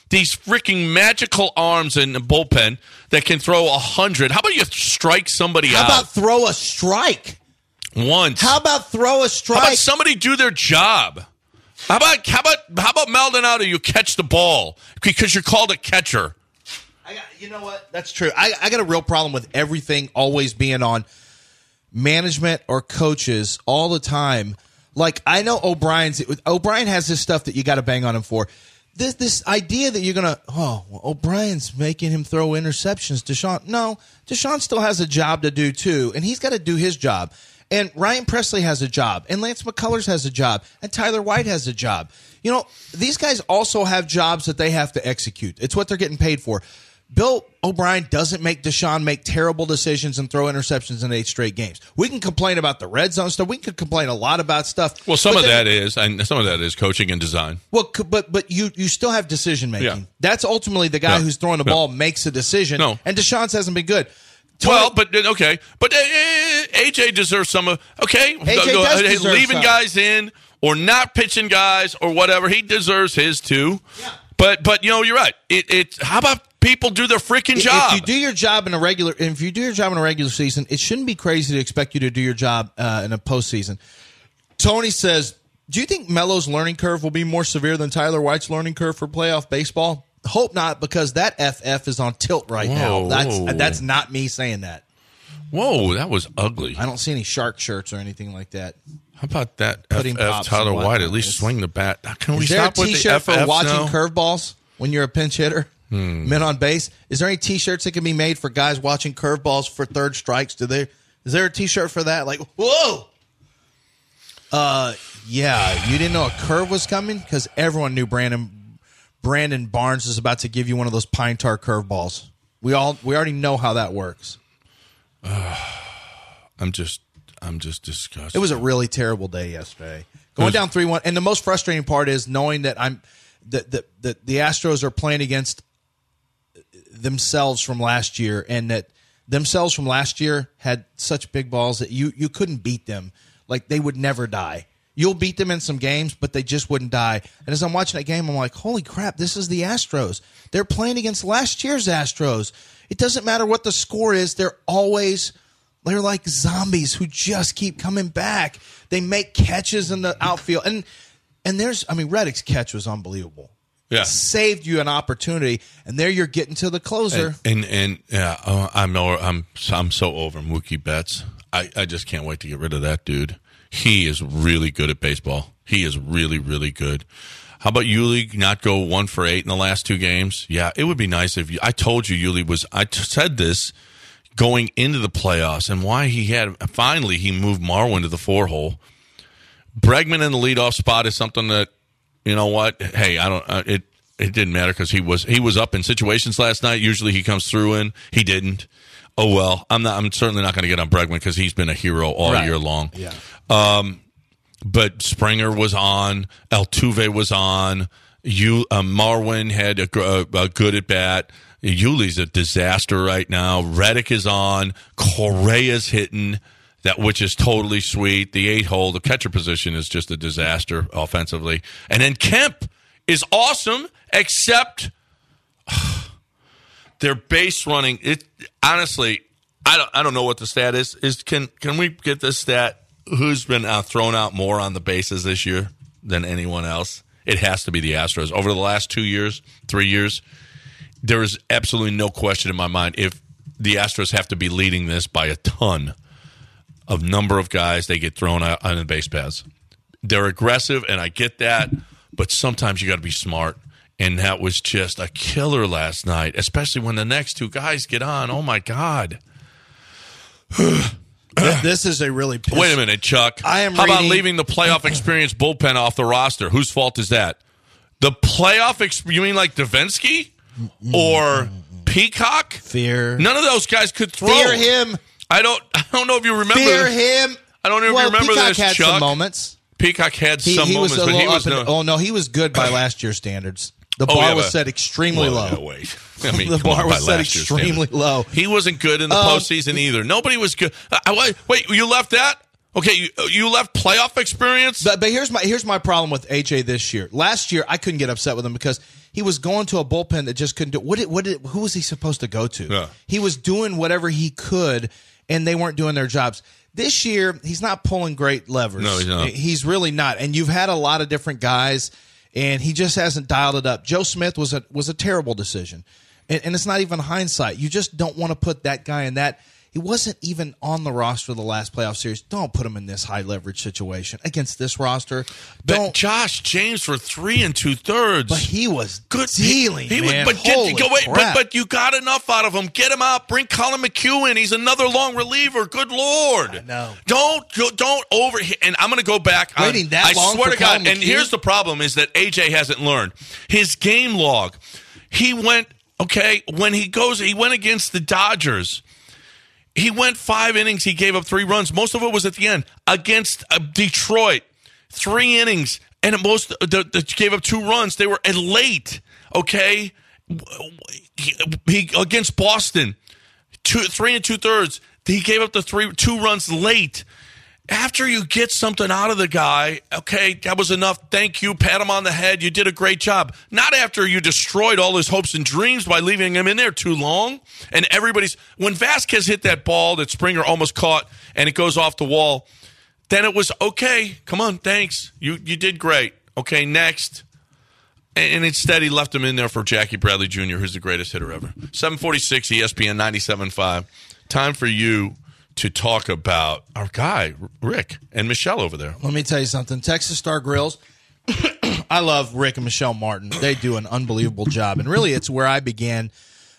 E: these freaking magical arms in the bullpen that can throw 100. How about you strike somebody out?
K: How about throw a strike?
E: Once.
K: How about throw a strike?
E: How about somebody do their job? How about Maldonado, you catch the ball because you're called a catcher?
F: You know what? That's true. I got a real problem with everything always being on management or coaches all the time. Like, I know O'Brien has this stuff that you got to bang on him for. This idea that you're going to, O'Brien's making him throw interceptions. Deshaun still has a job to do too, and he's got to do his job. And Ryan Presley has a job, and Lance McCullers has a job, and Tyler White has a job. You know, these guys also have jobs that they have to execute. It's what they're getting paid for. Bill O'Brien doesn't make Deshaun make terrible decisions and throw interceptions in 8 straight games. We can complain about the red zone stuff. We can complain a lot about stuff.
E: Well, some of that is coaching and design.
F: Well, but you still have decision making.
E: Yeah.
F: That's ultimately the guy who's throwing the ball makes a decision.
E: No.
F: And Deshaun's hasn't been good.
E: But AJ deserves some of. Okay,
F: AJ does deserve
E: leaving
F: some.
E: guys in or not pitching guys or whatever. He deserves his too. Yeah. But you're right. How about people do their freaking job?
F: If you do your job in a regular season, it shouldn't be crazy to expect you to do your job in a postseason. Tony says, "Do you think Melo's learning curve will be more severe than Tyler White's learning curve for playoff baseball?" Hope not, because that FF is on tilt right now. That's not me saying that.
E: Whoa, that was ugly.
F: I don't see any shark shirts or anything like that.
E: How about that FF Tyler White? At least swing the bat. Can we stop with the FFs?
F: Is there a T-shirt for watching
E: now?
F: curveballs when you're a pinch hitter? Men on base? Is there any T-shirts that can be made for guys watching curveballs for third strikes? Is there a T-shirt for that? Like, whoa! Yeah, you didn't know a curve was coming? Because everyone knew Brandon Barnes is about to give you one of those pine tar curveballs. We already know how that works.
E: I'm just disgusted.
F: It was a really terrible day yesterday. Going down 3-1, and the most frustrating part is knowing that the Astros are playing against themselves from last year, and that themselves from last year had such big balls that you couldn't beat them. Like, they would never die. You'll beat them in some games, but they just wouldn't die. And as I'm watching that game, I'm like, holy crap, this is the Astros. They're playing against last year's Astros. It doesn't matter what the score is. They're like zombies who just keep coming back. They make catches in the outfield. And Reddick's catch was unbelievable.
E: Yeah.
F: Saved you an opportunity, and there you're getting to the closer.
E: And I'm so over Mookie Betts. I just can't wait to get rid of that dude. He is really good at baseball. He is really, really good. How about Yuli not go 1 for 8 in the last 2 games? Yeah, it would be nice if I told you Yuli was. I said this going into the playoffs, and why he moved Marwin to the 4-hole. Bregman in the leadoff spot is something that, you know what? Hey, I don't. It didn't matter because he was up in situations last night. Usually he comes through in. He didn't. Oh well, I'm certainly not going to get on Bregman because he's been a hero all year long.
F: Yeah.
E: But Springer was on. Altuve was on. Marwin had a good at bat. Yuli's a disaster right now. Reddick is on. Correa's hitting, which is totally sweet. The 8-hole, the catcher position is just a disaster offensively. And then Kemp is awesome, except their base running. It honestly, I don't know what the stat is. Can we get this stat? Who's been thrown out more on the bases this year than anyone else? It has to be the Astros. Over the last 2 years, 3 years, there is absolutely no question in my mind if the Astros have to be leading this by a ton of number of guys they get thrown out on the base paths. They're aggressive, and I get that, but sometimes you got to be smart. And that was just a killer last night, especially when the next 2 guys get on. Oh, my God.
F: This is a really
E: Wait a minute, Chuck. How about leaving the playoff experience bullpen off the roster? Whose fault is that? The playoff you mean like Davinsky or Peacock?
F: Fear.
E: None of those guys could throw.
F: Fear him.
E: I don't know if you remember.
F: Fear him.
E: I don't even remember
F: Peacock
E: this,
F: had
E: Chuck.
F: some moments.
E: Peacock had some moments, but he was
F: he was good by last year's standards. The bar was set extremely low.
E: No, wait. I mean,
F: the bar was set extremely low.
E: He wasn't good in the postseason either. Nobody was good. Wait, you left that? Okay, you left playoff experience?
F: But here's my problem with AJ this year. Last year, I couldn't get upset with him because he was going to a bullpen that just couldn't do. Who was he supposed to go to?
E: Yeah.
F: He was doing whatever he could, and they weren't doing their jobs. This year, he's not pulling great levers.
E: No, he's not.
F: He's really not. And you've had a lot of different guys, and he just hasn't dialed it up. Joe Smith was a terrible decision, and it's not even hindsight. You just don't want to put that guy in that. He wasn't even on the roster the last playoff series. Don't put him in this high leverage situation against this roster.
E: But Josh James for 3 2/3.
F: But he was
E: good
F: dealing, man.
E: But you got enough out of him. Get him out. Bring Colin McHugh in. He's another long reliever. Good Lord.
F: No.
E: Don't over. And I'm going to go back.
F: Waiting that long
E: I swear
F: for
E: to God.
F: Colin
E: And
F: McHugh?
E: here's the problem: is that AJ hasn't learned his game log. He went when he went against the Dodgers. He went 5 innings. He gave up 3 runs. Most of it was at the end. Against Detroit, 3 innings, and gave up 2 runs. They were late, okay? He against Boston, 3 2/3. He gave up the 2 runs late. After you get something out of the guy, okay, that was enough. Thank you. Pat him on the head. You did a great job. Not after you destroyed all his hopes and dreams by leaving him in there too long. And when Vasquez hit that ball that Springer almost caught and it goes off the wall, then it was, okay, come on, thanks. You did great. Okay, next. And instead he left him in there for Jackie Bradley Jr., who's the greatest hitter ever. 746 ESPN 97.5. Time for you to talk about our guy, Rick, and Michelle over there.
F: Let me tell you something. Texas Star Grills, I love Rick and Michelle Martin. They do an unbelievable job. And really, it's where I began,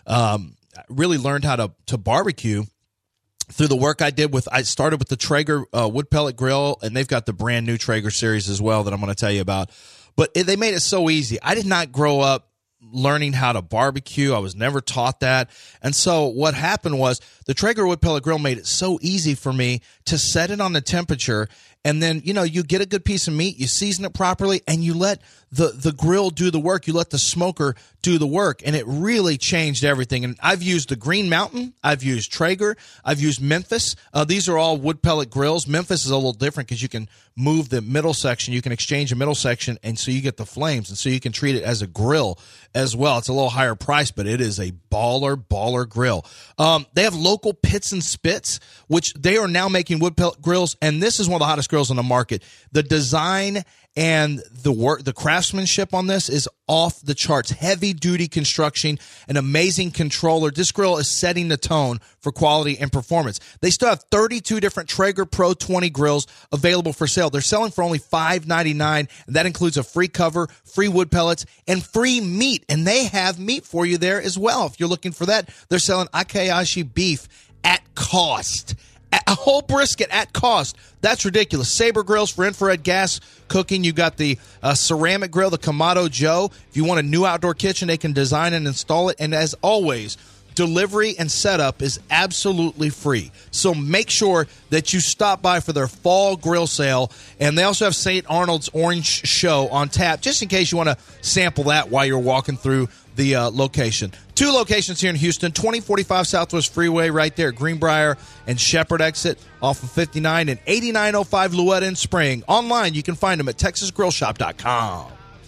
F: really learned how to barbecue through the work I did I started with the Traeger wood pellet grill, and they've got the brand new Traeger series as well that I'm going to tell you about. But they made it so easy. I did not grow up learning how to barbecue. I was never taught that. And so what happened was the Traeger wood pellet grill made it so easy for me to set it on the temperature. And then, you get a good piece of meat, you season it properly, and you let the grill do the work. You let the smoker do the work. And it really changed everything. And I've used the Green Mountain. I've used Traeger. I've used Memphis. These are all wood pellet grills. Memphis is a little different because you can move the middle section. You can exchange the middle section, and so you get the flames. And so you can treat it as a grill as well. It's a little higher price, but it is a baller grill. They have local pits and spits, which they are now making wood pellet grills. And this is one of the hottest grills on the market. The design and the craftsmanship on this is off the charts. Heavy duty construction, an amazing controller. This grill is setting the tone for quality and performance. They still have 32 different Traeger Pro 20 grills available for sale. They're selling for only $5.99, and that includes a free cover, free wood pellets, and free meat. And they have meat for you there as well. If you're looking for that, they're selling Akayashi beef at cost. A whole brisket at cost. That's ridiculous. Sabre grills for infrared gas cooking. You got the ceramic grill, the Kamado Joe. If you want a new outdoor kitchen, they can design and install it. And as always, delivery and setup is absolutely free. So make sure that you stop by for their fall grill sale. And they also have St. Arnold's Orange Show on tap, just in case you want to sample that while you're walking through the location. 2 locations here in Houston, 2045 Southwest Freeway right there at Greenbrier and Shepherd exit off of 59, and 8905 Louetta in Spring. Online, you can find them at TexasGrillShop.com.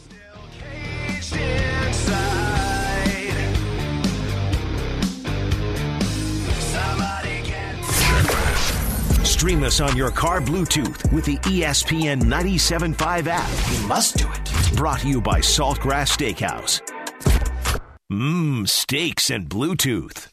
C: Stream us on your car Bluetooth with the ESPN 97.5 app. You must do it. Brought to you by Saltgrass Steakhouse. Steaks and Bluetooth.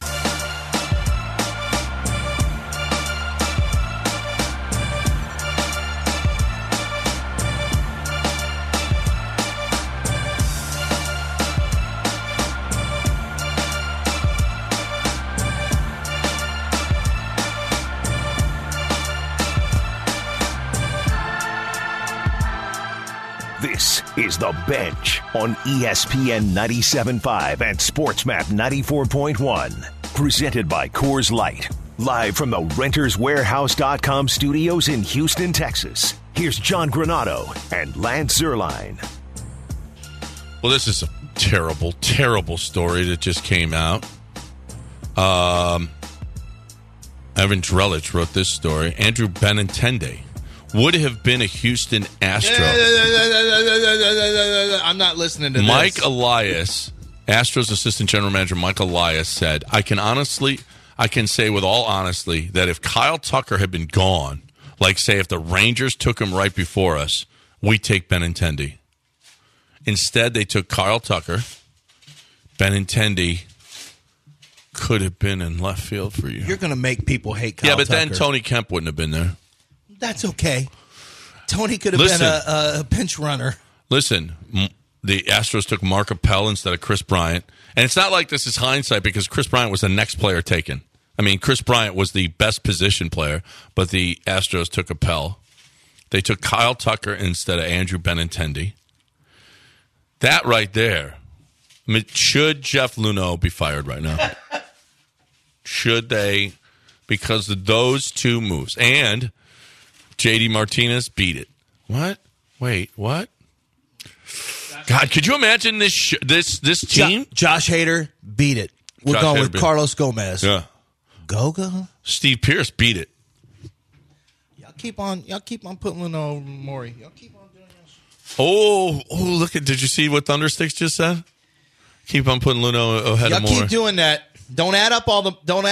C: This is The Bench on ESPN 97.5 and SportsMap 94.1. Presented by Coors Light. Live from the RentersWarehouse.com studios in Houston, Texas. Here's John Granado and Lance Zierlein.
E: Well, this is a terrible, terrible story that just came out. Evan Drellich wrote this story. Andrew Benintendi would have been a Houston Astro.
F: I'm not listening to
E: Mike
F: this.
E: Elias, Astros assistant general manager Mike Elias said, I can say with all honesty that if Kyle Tucker had been gone, like say if the Rangers took him right before us, we take Benintendi. Instead, they took Kyle Tucker. Benintendi could have been in left field for you.
K: You're going to make people hate Kyle
E: Tucker.
K: Tucker.
E: Then Tony Kemp wouldn't have been there.
K: That's okay. Tony could have been a pinch runner.
E: Listen, the Astros took Mark Appel instead of Chris Bryant. And it's not like this is hindsight because Chris Bryant was the next player taken. I mean, Chris Bryant was the best position player, but the Astros took Appel. They took Kyle Tucker instead of Andrew Benintendi. That right there. I mean, should Jeff Luhnow be fired right now? Should they? Because of those two moves. And JD Martinez beat it. What? Wait, what? God, could you imagine this team?
K: Josh Hader beat it. We're going with Carlos Gomez.
E: Yeah.
K: Goga?
E: Steve Pearce beat it.
K: Y'all keep on putting Luhnow Maury. Y'all keep on doing this.
E: Oh, look at, did you see what Thundersticks just said? Keep on putting Luhnow ahead of Maury.
F: Y'all keep doing that. Don't add up all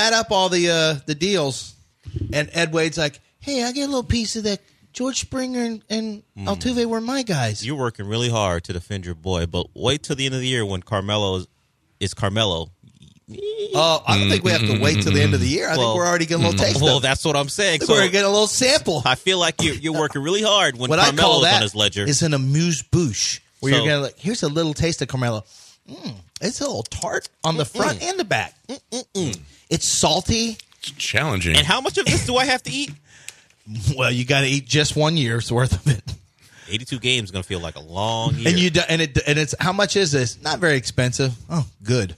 F: the deals.
K: And Ed Wade's like, hey, I get a little piece of that. George Springer and Altuve were my guys.
D: You're working really hard to defend your boy, but wait till the end of the year when Carmelo is Carmelo.
K: I don't think we have to wait till the end of the year. I think we're already getting a little taste.
D: Well, that's what I'm saying.
K: So we're getting a little sample.
D: I feel like you're working really hard when
K: what
D: Carmelo's
K: I call
D: on his ledger.
K: Is an amuse-bouche where you're going to like, here's a little taste of Carmelo. It's a little tart on the front and the back. It's salty.
E: It's challenging.
D: And how much of this do I have to eat?
F: Well, you got to eat just 1 year's worth of it.
D: 82 games is going to feel like a long year.
F: And it's how much is this? Not very expensive. Oh, good.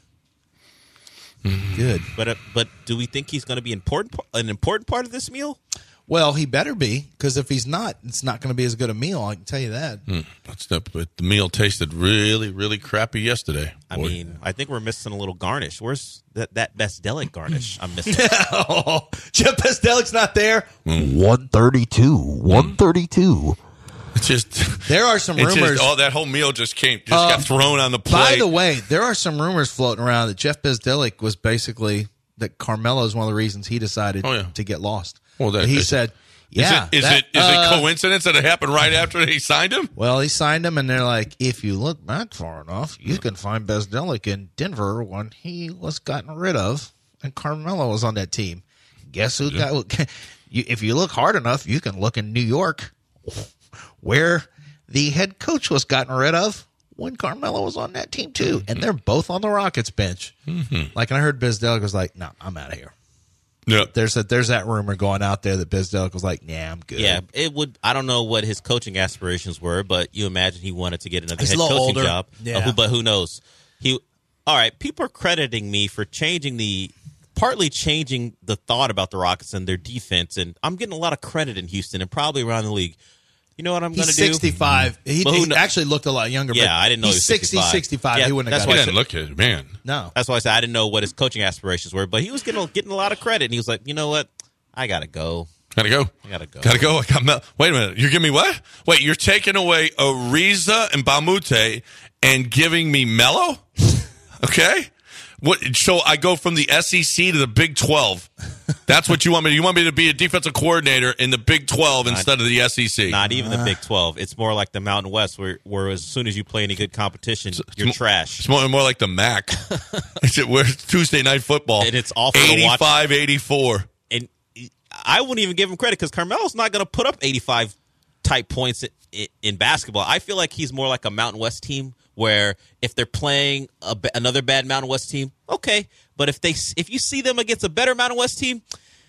F: Good.
D: But do we think he's going to be an important part of this meal?
F: Well, he better be, because if he's not, it's not going to be as good a meal. I can tell you that.
E: But the meal tasted really, really crappy yesterday.
D: I mean, I think we're missing a little garnish. Where's that Bestdelic garnish I'm missing?
F: Jeff Bestdelic's not there.
K: 132.
E: It's just
F: there are some rumors.
E: That whole meal just got thrown on the plate.
F: By the way, there are some rumors floating around that Jeff Bestdelic was basically that Carmelo is one of the reasons he decided to get lost.
E: Well,
F: he said, "Yeah."
E: Is it coincidence that it happened right after he signed him?
F: Well, he signed him, and they're like, if you look back far enough, you can find Bestdelic in Denver when he was gotten rid of, and Carmelo was on that team. Guess who got? If you look hard enough, you can look in New York, where the head coach was gotten rid of when Carmelo was on that team too, and they're both on the Rockets bench. Like, and I heard Bestdelic was like, "No, I'm out of here."
E: Yeah,
F: there's that rumor going out there that Bestdelic was like, "Nah, I'm good."
D: Yeah, it would. I don't know what his coaching aspirations were, but you imagine he wanted to get another head coaching job.
F: Yeah.
D: But who knows? All right. People are crediting me for partly changing the thought about the Rockets and their defense, and I'm getting a lot of credit in Houston and probably around the league. You know what I'm going to do?
F: He's 65. He actually looked a lot younger.
D: Yeah, I didn't know he was
F: 65.
D: Yeah,
F: he wouldn't have
E: got it. He didn't look it, man.
F: No.
D: That's why I said I didn't know what his coaching aspirations were, but he was getting a lot of credit, and he was like, you know what? I got to go.
E: Gotta go. Wait a minute. You're giving me what? Wait, you're taking away Ariza and Bamute and giving me Melo? Okay. What? So I go from the SEC to the Big 12. That's what you want me to do. You want me to be a defensive coordinator in the Big 12 instead of the SEC.
D: Not even the Big 12. It's more like the Mountain West, where as soon as you play any good competition, you're trash.
E: It's more like the MAC. We're Tuesday Night Football.
D: And it's awful to watch.
E: 85-84.
D: And I wouldn't even give him credit because Carmelo's not going to put up 85-type points in basketball. I feel like he's more like a Mountain West team where if they're playing another bad Mountain West team, okay. But if you see them against a better Mountain West team,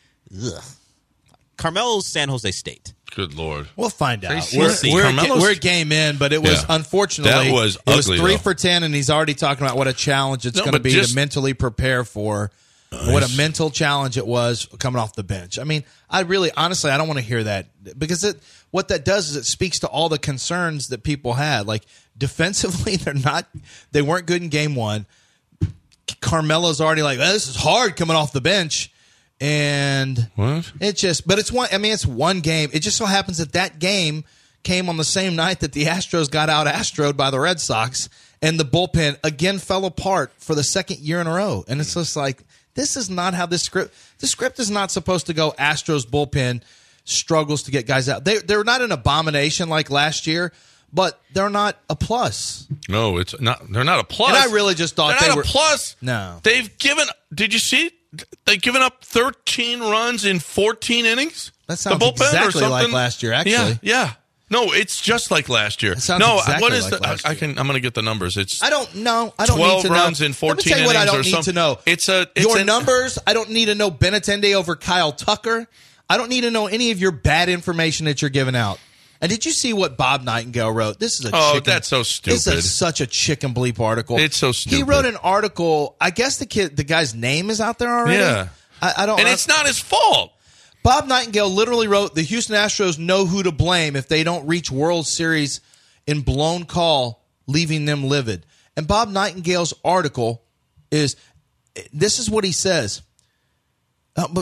D: Carmelo's San Jose State.
E: Good Lord.
F: We'll find out.
E: We're
F: a game in, but it was unfortunately
E: that was ugly,
F: it was 3 for 10, and he's already talking about what a challenge it's going to be to mentally prepare for. What a mental challenge it was coming off the bench. I mean, honestly, I don't want to hear that because what that does is it speaks to all the concerns that people had. Like defensively, they weren't good in game one. Carmelo's already like, this is hard coming off the bench. And
E: what?
F: It's one game. It just so happens that game came on the same night that the Astros got out Astroed by the Red Sox, and the bullpen again fell apart for the second year in a row. And it's just like, this is not how this script is not supposed to go. Astros bullpen struggles to get guys out. They're not an abomination like last year, but they're not a plus.
E: No, it's not. They're not a plus.
F: And I really just thought
E: they're
F: they
E: not
F: were
E: a plus.
F: No,
E: they've given. Did you see? They've given up 13 runs in 14 innings.
F: That sounds
E: the bullpen
F: exactly
E: or
F: like last year. Actually,
E: yeah. No, it's just like last year.
F: That sounds exactly
E: what is
F: like last year.
E: I'm going to get the numbers. It's
F: I don't know. I don't
E: 12
F: need to
E: runs
F: know.
E: in 14
F: Let me tell you what I
E: innings
F: don't
E: or
F: need
E: something.
F: to know.
E: It's
F: your numbers. I don't need to know Benintendi over Kyle Tucker. I don't need to know any of your bad information that you're giving out. And did you see what Bob Nightingale wrote? This is
E: that's so stupid.
F: This is such a chicken bleep article.
E: It's so stupid.
F: He wrote an article. I guess the guy's name is out there already.
E: Yeah.
F: I don't.
E: And it's not his fault.
F: Bob Nightingale literally wrote, the Houston Astros know who to blame if they don't reach World Series in blown call, leaving them livid. And Bob Nightingale's article this is what he says. But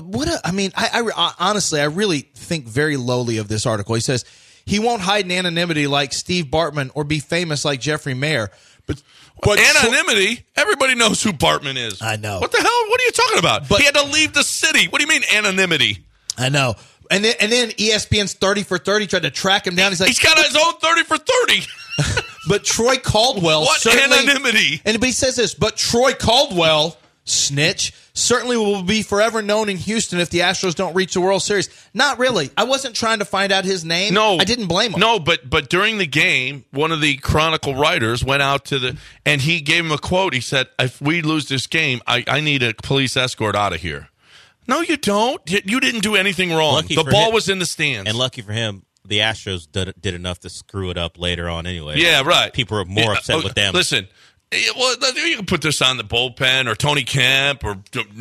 F: I honestly, I really think very lowly of this article. He says, he won't hide in anonymity like Steve Bartman or be famous like Jeffrey Mayer. But
E: anonymity? Everybody knows who Bartman is.
F: I know.
E: What the hell? What are you talking about? He had to leave the city. What do you mean anonymity?
F: I know. And then ESPN's 30 for 30 tried to track him down. He's like,
E: he's got his own 30 for 30.
F: But Troy Caldwell.
E: What anonymity?
F: And he says this, but Troy Caldwell, snitch, certainly will be forever known in Houston if the Astros don't reach the World Series. Not really. I wasn't trying to find out his name.
E: No.
F: I didn't blame him.
E: No, but during the game, one of the Chronicle writers went out and he gave him a quote. He said, if we lose this game, I need a police escort out of here. No, you don't. You didn't do anything wrong. The ball was in the stands.
D: And lucky for him, the Astros did enough to screw it up later on anyway.
E: Yeah, right.
D: People are more upset with them.
E: Listen, well, you can put this on the bullpen or Tony Kemp or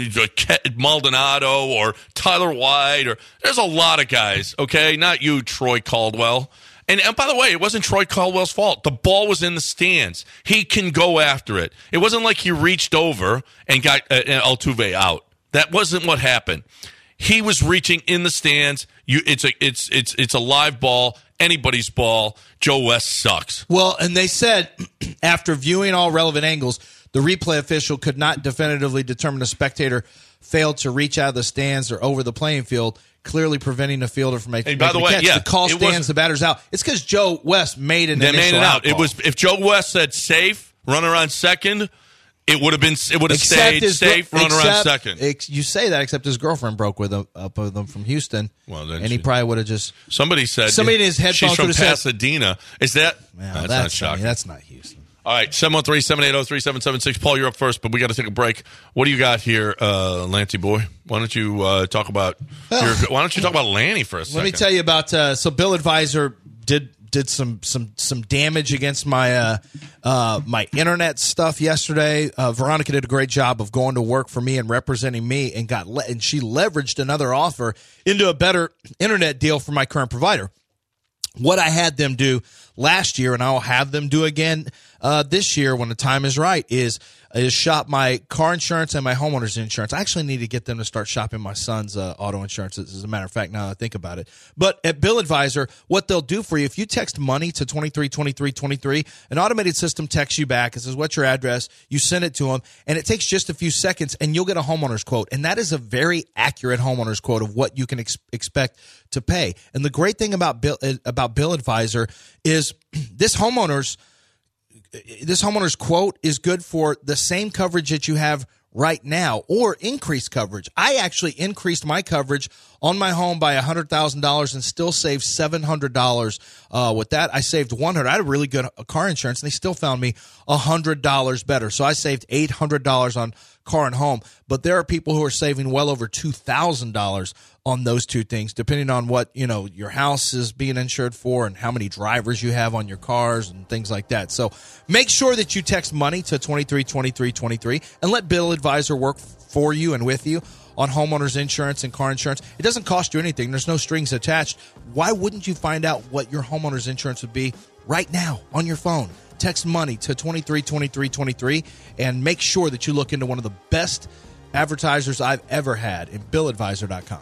E: Maldonado or Tyler White. There's a lot of guys, okay? Not you, Troy Caldwell. And by the way, it wasn't Troy Caldwell's fault. The ball was in the stands. He can go after it. It wasn't like he reached over and got Altuve out. That wasn't what happened. He was reaching in the stands. It's a live ball, anybody's ball. Joe West sucks.
F: Well, and they said after viewing all relevant angles, the replay official could not definitively determine a spectator failed to reach out of the stands or over the playing field, clearly preventing the fielder from making
E: the way,
F: catch.
E: yeah,
F: the call stands the batter's out. It's because Joe West made an initial out.
E: It was if Joe West said safe, runner on second. It would have stayed safe, run around second.
F: You say that, except his girlfriend broke up with him from Houston.
E: Well, then
F: and he probably would have just.
E: Somebody in his headphones
F: she's from
E: Pasadena. Is that?
F: Well,
E: that's not shocking.
F: That's not Houston.
E: All right, 713-780-3776. Paul, you're up first, but we got to take a break. What do you got here, Lancy boy? Why don't you talk about Lanny for a second?
F: Let me tell you about. So Bill Advisor did some damage against my my internet stuff yesterday. Veronica did a great job of going to work for me and representing me, and and she leveraged another offer into a better internet deal for my current provider. What I had them do last year, and I'll have them do again this year when the time is right, is shop my car insurance and my homeowner's insurance. I actually need to get them to start shopping my son's auto insurance, as a matter of fact, now that I think about it. But at Bill Advisor, what they'll do for you, if you text money to 232323, an automated system texts you back. It says, what's your address? You send it to them, and it takes just a few seconds, and you'll get a homeowner's quote. And that is a very accurate homeowner's quote of what you can expect to pay. And the great thing about Bill Advisor is this homeowner's quote is good for the same coverage that you have right now or increased coverage. I actually increased my coverage on my home by $100,000 and still saved $700 with that. I saved $100. I had a really good car insurance, and they still found me $100 better. So I saved $800 on car and home. But there are people who are saving well over $2,000 on those two things, depending on what your house is being insured for and how many drivers you have on your cars and things like that. So make sure that you text money to 232323 and let Bill Advisor work for you and with you on homeowners insurance and car insurance. It doesn't cost you anything. There's no strings attached. Why wouldn't you find out what your homeowners insurance would be right now on your phone? Text money to 232323 and make sure that you look into one of the best advertisers I've ever had in BillAdvisor.com.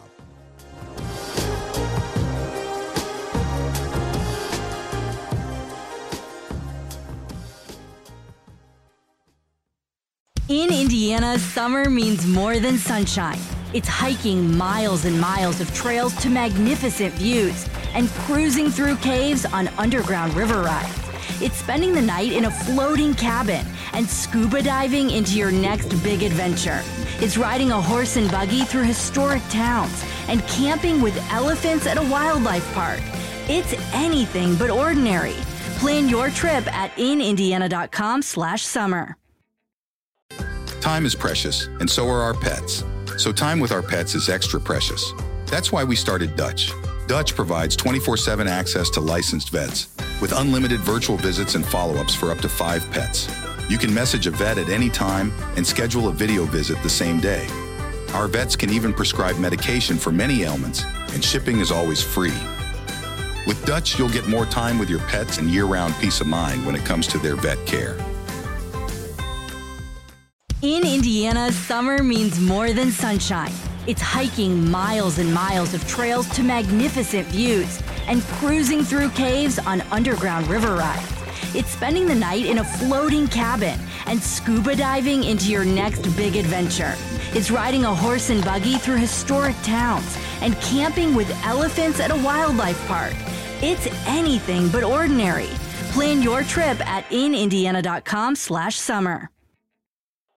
L: In Indiana, summer means more than sunshine. It's hiking miles and miles of trails to magnificent views and cruising through caves on underground river rides. It's spending the night in a floating cabin and scuba diving into your next big adventure. It's riding a horse and buggy through historic towns and camping with elephants at a wildlife park. It's anything but ordinary. Plan your trip at inindiana.com/summer.
M: Time is precious, and so are our pets. So time with our pets is extra precious. That's why we started Dutch. Dutch provides 24/7 access to licensed vets with unlimited virtual visits and follow-ups for up to 5 pets. You can message a vet at any time and schedule a video visit the same day. Our vets can even prescribe medication for many ailments, and shipping is always free. With Dutch, you'll get more time with your pets and year-round peace of mind when it comes to their vet care.
L: In Indiana, summer means more than sunshine. It's hiking miles and miles of trails to magnificent views and cruising through caves on underground river rides. It's spending the night in a floating cabin and scuba diving into your next big adventure. It's riding a horse and buggy through historic towns and camping with elephants at a wildlife park. It's anything but ordinary. Plan your trip at inindiana.com/summer.